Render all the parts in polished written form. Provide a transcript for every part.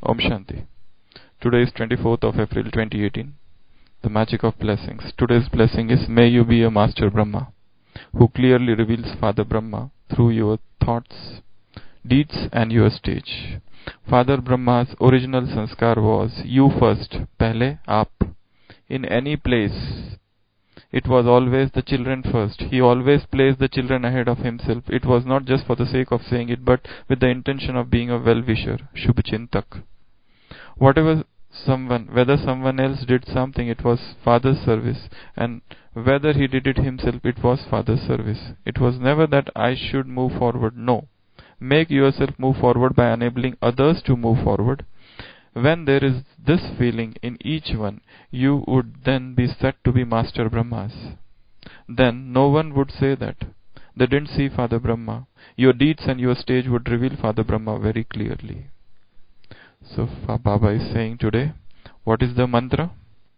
Om Shanti. Today is 24th of April 2018. The magic of blessings. Today's blessing is may you be a Master Brahma who clearly reveals Father Brahma through your thoughts, deeds and your stage. Father Brahma's original sanskar was you first, pehle aap. In any place, it was always the children first. He always placed the children ahead of himself. It was not just for the sake of saying it, but with the intention of being a well-wisher, Shubhchintak. Whether someone else did something, it was Father's service, and whether he did it himself, it was Father's service. It was never that I should move forward. No. Make yourself move forward by enabling others to move forward. When there is this feeling in each one, you would then be said to be Master Brahmas. Then no one would say that they didn't see Father Brahma. Your deeds and your stage would reveal Father Brahma very clearly. So Baba is saying today, what is the mantra?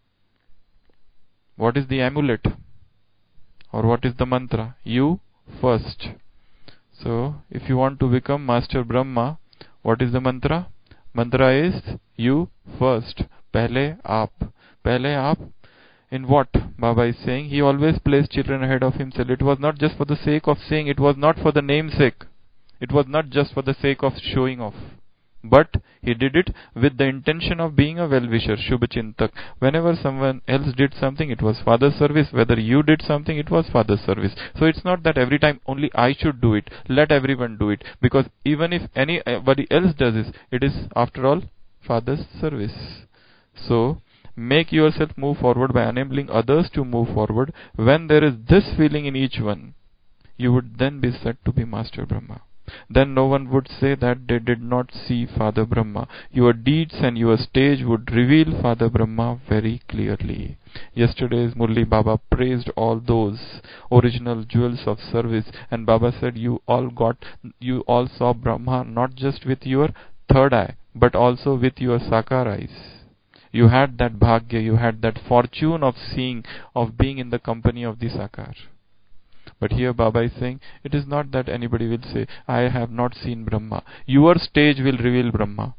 What is the amulet? Or what is the mantra? You first. So if you want to become Master Brahma, what is the mantra? Mantra is you first. Pehle aap. Pehle aap. In what? Baba is saying he always placed children ahead of himself. It was not just for the sake of saying, it was not for the namesake. It was not just for the sake of showing off. But he did it with the intention of being a well-wisher, Shubhchintak. Whenever someone else did something, it was Father's service. Whether you did something, it was Father's service. So it's not that every time only I should do it. Let everyone do it. Because even if anybody else does this, it is after all Father's service. So make yourself move forward by enabling others to move forward. When there is this feeling in each one, you would then be said to be Master Brahma. Then no one would say that they did not see Father Brahma. Your deeds and your stage would reveal Father Brahma very clearly. Yesterday's Murli Baba praised all those original jewels of service, and Baba said you all saw Brahma not just with your third eye, but also with your sakar eyes. You had that bhagya, you had that fortune of being in the company of the sakar. But here Baba is saying, it is not that anybody will say, I have not seen Brahma. Your stage will reveal Brahma.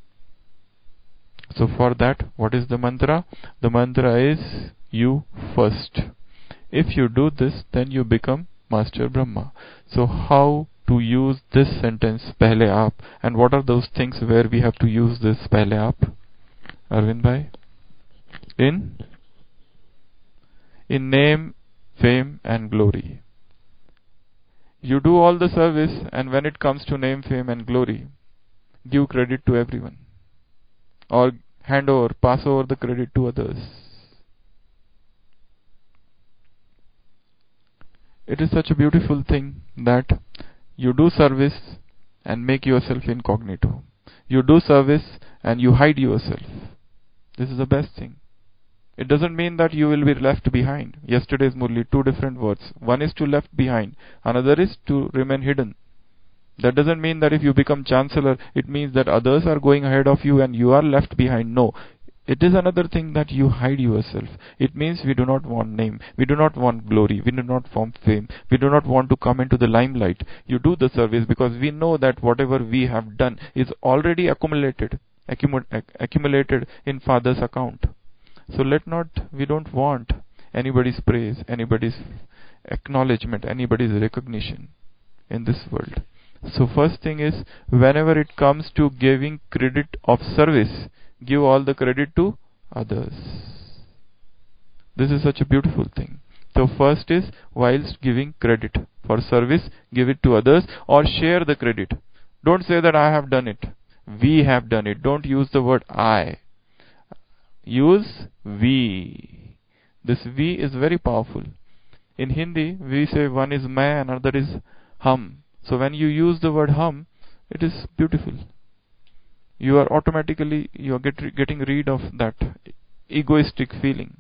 So for that, what is the mantra? The mantra is, you first. If you do this, then you become Master Brahma. So how to use this sentence, pehle aap? And what are those things where we have to use this pehle aap? Arvind bhai? In name, fame and glory. You do all the service, and when it comes to name, fame and glory, give credit to everyone. Or pass over the credit to others. It is such a beautiful thing that you do service and make yourself incognito. You do service and you hide yourself. This is the best thing. It doesn't mean that you will be left behind. Yesterday's Murli, two different words. One is to left behind. Another is to remain hidden. That doesn't mean that if you become chancellor, it means that others are going ahead of you and you are left behind. No. It is another thing that you hide yourself. It means we do not want name. We do not want glory. We do not want fame. We do not want to come into the limelight. You do the service because we know that whatever we have done is already accumulated in Father's account. So we don't want anybody's praise, anybody's acknowledgement, anybody's recognition in this world. So first thing is, whenever it comes to giving credit of service, give all the credit to others. This is such a beautiful thing. So first is, whilst giving credit for service, give it to others or share the credit. Don't say that I have done it. We have done it. Don't use the word I. Use we. This we is very powerful. In Hindi, we say one is main, another is hum. So when you use the word hum, it is beautiful. You are getting rid of that egoistic feeling.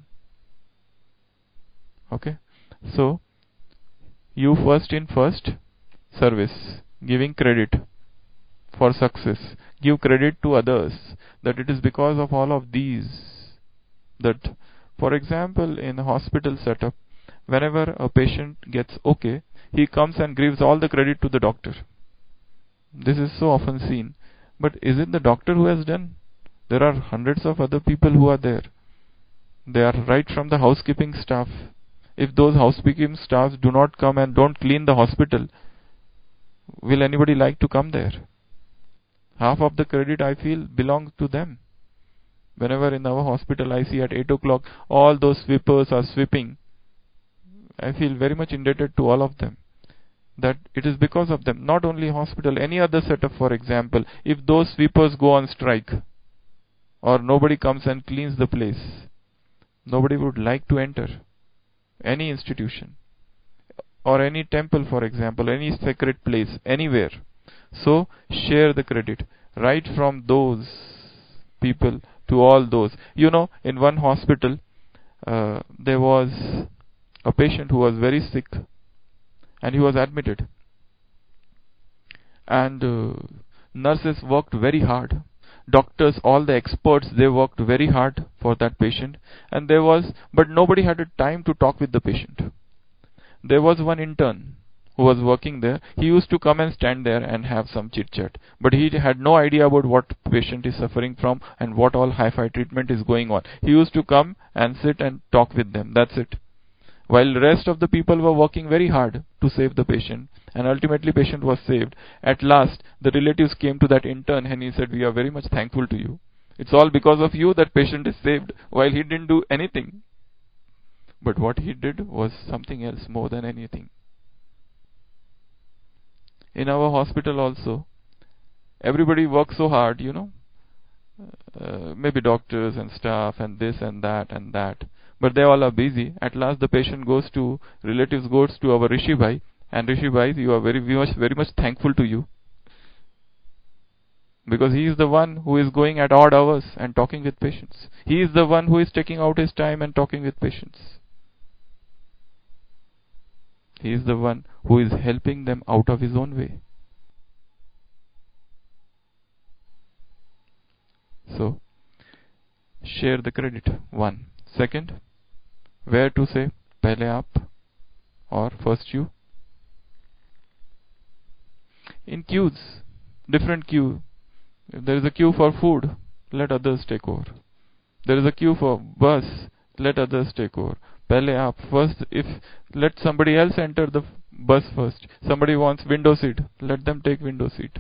Okay? So, you first in first, service, giving credit for success. Give credit to others, that it is because of all of these that, for example, in a hospital setup, whenever a patient gets okay, he comes and gives all the credit to the doctor. This is so often seen. But is it the doctor who has done? There are hundreds of other people who are there. They are right from the housekeeping staff. If those housekeeping staffs do not come and don't clean the hospital, will anybody like to come there? Half of the credit, I feel, belongs to them. Whenever in our hospital I see at 8 o'clock all those sweepers are sweeping, I feel very much indebted to all of them. That it is because of them. Not only hospital, any other setup, for example, if those sweepers go on strike or nobody comes and cleans the place, nobody would like to enter any institution or any temple, for example, any sacred place, anywhere. So share the credit right from those people to all those. You know, in one hospital, there was a patient who was very sick and he was admitted. And nurses worked very hard. Doctors, all the experts, they worked very hard for that patient. And but nobody had a time to talk with the patient. There was one intern who was working there. He used to come and stand there and have some chit chat. But he had no idea about what patient is suffering from and what all hi-fi treatment is going on. He used to come and sit and talk with them. That's it. While the rest of the people were working very hard to save the patient, and ultimately patient was saved. At last, the relatives came to that intern and he said, "We are very much thankful to you. It's all because of you that patient is saved," while he didn't do anything. But what he did was something else more than anything. In our hospital also, everybody works so hard, maybe doctors and staff and this and that. But they all are busy. At last the patient goes to, relatives goes to our Rishi Bhai, and Rishi Bhai, you are very much thankful to you. Because he is the one who is going at odd hours and talking with patients. He is the one who is taking out his time and talking with patients. He is the one who is helping them out of his own way. So, share the credit. One. Second, where to say pehle aap or first you. In queues, different queue. If there is a queue for food, let others take over. There is a queue for bus, let others take over. Pehle aap first. If let somebody else enter the bus first. Somebody wants window seat, let them take window seat.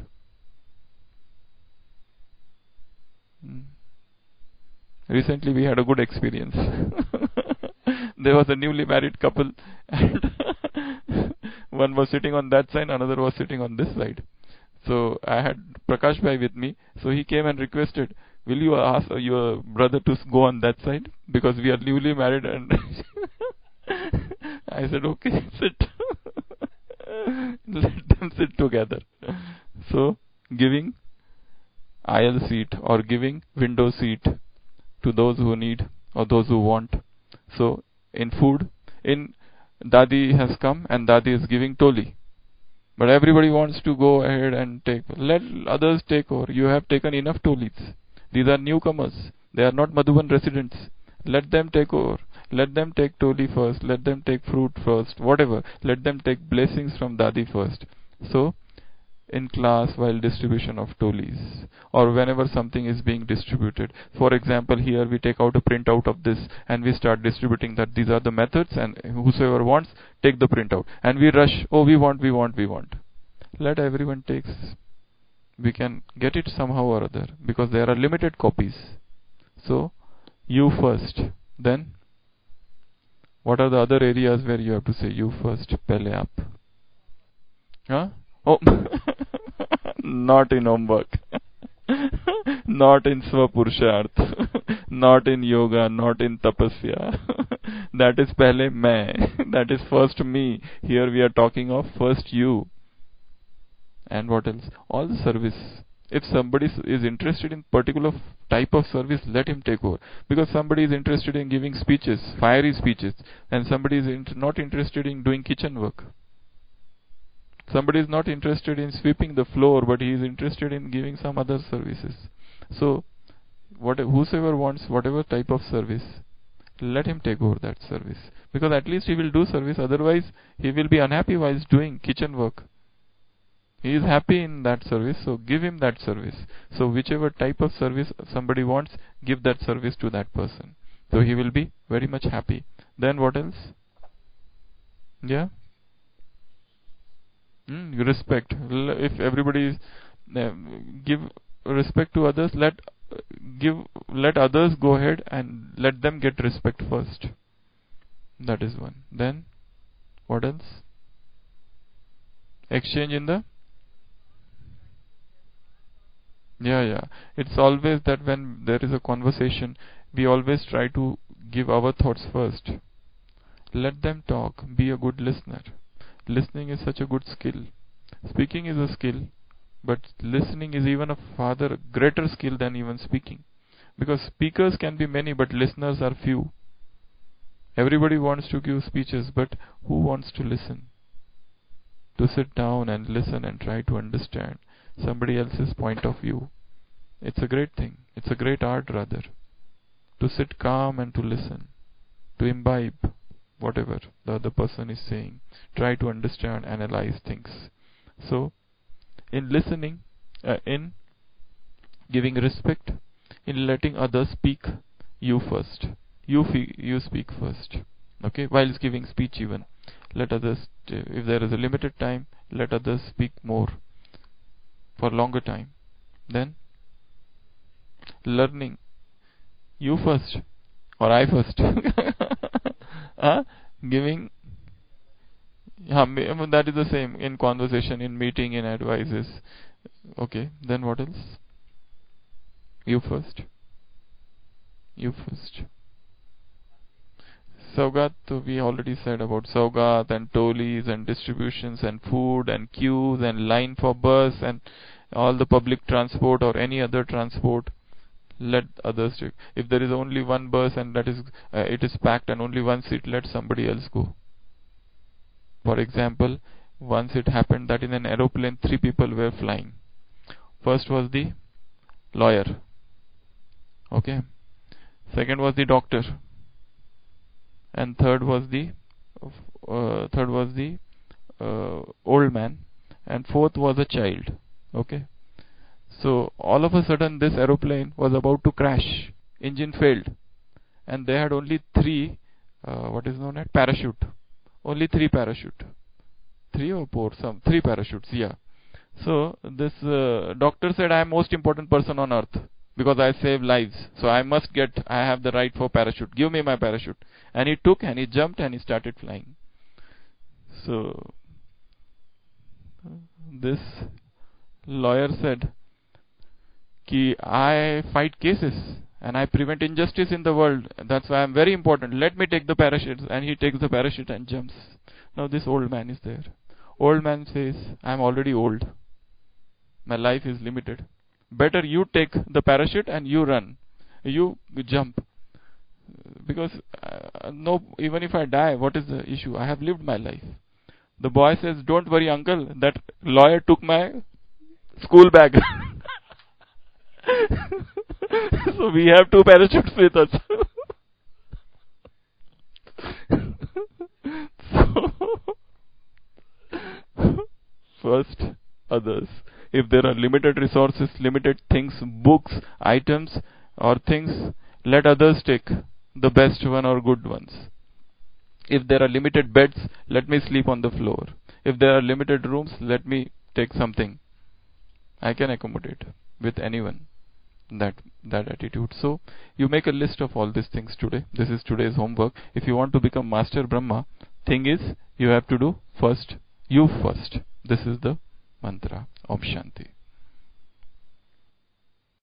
Recently we had a good experience. There was a newly married couple and one was sitting on that side, another was sitting on this side. So I had Prakash Bhai with me, so he came and requested, "Will you ask your brother to go on that side? Because we are newly married." And I said, "Okay, sit." Let them sit together. So giving aisle seat or giving window seat to those who need or those who want. So in food, in Dadi has come and Dadi is giving toli. But everybody wants to go ahead and take. Let others take over. You have taken enough tolis. These are newcomers. They are not Madhuban residents. Let them take over. Let them take toli first. Let them take fruit first. Whatever. Let them take blessings from Dadi first. So, in class while distribution of tolis or whenever something is being distributed. For example, here we take out a printout of this and we start distributing that these are the methods and whosoever wants, take the printout. And we rush, oh, we want. Let everyone takes. We can get it somehow or other because there are limited copies. So, you first. Then, what are the other areas where you have to say you first? Pehle aap. Huh? Oh, not in homework, not in Swapurusharth, not in yoga, not in tapasya. That is pehle main. That is first me. Here we are talking of first you. And what else? All the service. If somebody is interested in particular type of service, let him take over. Because somebody is interested in giving speeches, fiery speeches, and somebody is not interested in doing kitchen work. Somebody is not interested in sweeping the floor, but he is interested in giving some other services. So, whosoever wants whatever type of service, let him take over that service. Because at least he will do service, otherwise he will be unhappy while doing kitchen work. He is happy in that service, so give him that service. So whichever type of service somebody wants, give that service to that person. So he will be very much happy. Then what else? Yeah? Respect. If everybody is, give respect to others, give let others go ahead and let them get respect first. That is one. Then what else? Exchange in the, yeah. It's always that when there is a conversation, we always try to give our thoughts first. Let them talk. Be a good listener. Listening is such a good skill. Speaking is a skill, but listening is even a farther greater skill than even speaking. Because speakers can be many, but listeners are few. Everybody wants to give speeches, but who wants to listen? To sit down and listen and try to understand somebody else's point of view. It's a great thing. It's a great art, rather. To sit calm and to listen. To imbibe whatever the other person is saying. Try to understand, analyze things. So, in listening, in giving respect, in letting others speak, you first. You speak first. Okay, while giving speech even. Let others, if there is a limited time, let others speak more for longer time. Then, learning. You first. Or I first. Giving. That is the same in conversation, in meeting, in advices. Okay, then what else? You first. You first. Saugat, we already said about Saugat and Tolis and distributions and food and queues and line for bus and all the public transport or any other transport. Let others take. If there is only one bus and that is it is packed and only one seat, let somebody else go. For example, once it happened that in an aeroplane 3 people were flying. First was the lawyer. Okay. Second was the doctor. And third was the old man, and fourth was a child. Okay, so all of a sudden this aeroplane was about to crash. Engine failed, and they had only what is known as parachute. Only three parachute, three or four, three parachutes. Yeah. So this doctor said, "I am most important person on earth because I save lives. So I have the right for parachute. Give me my parachute." And he took and he jumped and he started flying. So this lawyer said, "Ki I fight cases and I prevent injustice in the world. That's why I'm very important. Let me take the parachute." And he takes the parachute and jumps. Now this old man is there. Old man says, "I'm already old. My life is limited. Better you take the parachute and you run. You jump. Because no, even if I die, what is the issue? I have lived my life." The boy says, "Don't worry, uncle. That lawyer took my school bag." So we have 2 parachutes with us. So, first, others. If there are limited resources, limited things, books, items, or things, let others take the best one or good ones. If there are limited beds, let me sleep on the floor. If there are limited rooms, let me take something. I can accommodate with anyone. That attitude. So you make a list of all these things today. This is today's homework. If you want to become Master Brahma, thing is you have to do first. You first. This is the mantra. Om Shanti.